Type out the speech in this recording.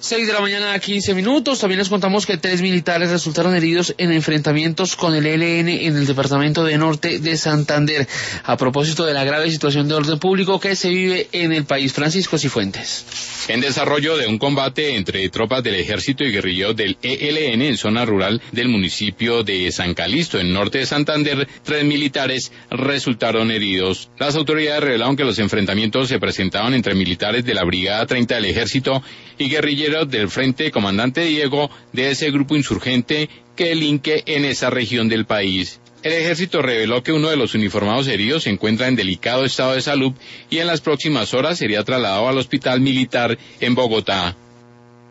6 de la mañana, 15 minutos. También les contamos que 3 militares resultaron heridos en enfrentamientos con el ELN en el departamento de Norte de Santander, a propósito de la grave situación de orden público que se vive en el país. Francisco Cifuentes. En desarrollo de un combate entre tropas del ejército y guerrilleros del ELN en zona rural del municipio de San Calixto, en Norte de Santander, 3 militares resultaron heridos. Las autoridades revelaron que los enfrentamientos se presentaban entre militares de la Brigada 30 del Ejército y guerrilleros del Frente Comandante Diego de ese grupo insurgente que delinque en esa región del país. El ejército reveló que uno de los uniformados heridos se encuentra en delicado estado de salud y en las próximas horas sería trasladado al hospital militar en Bogotá.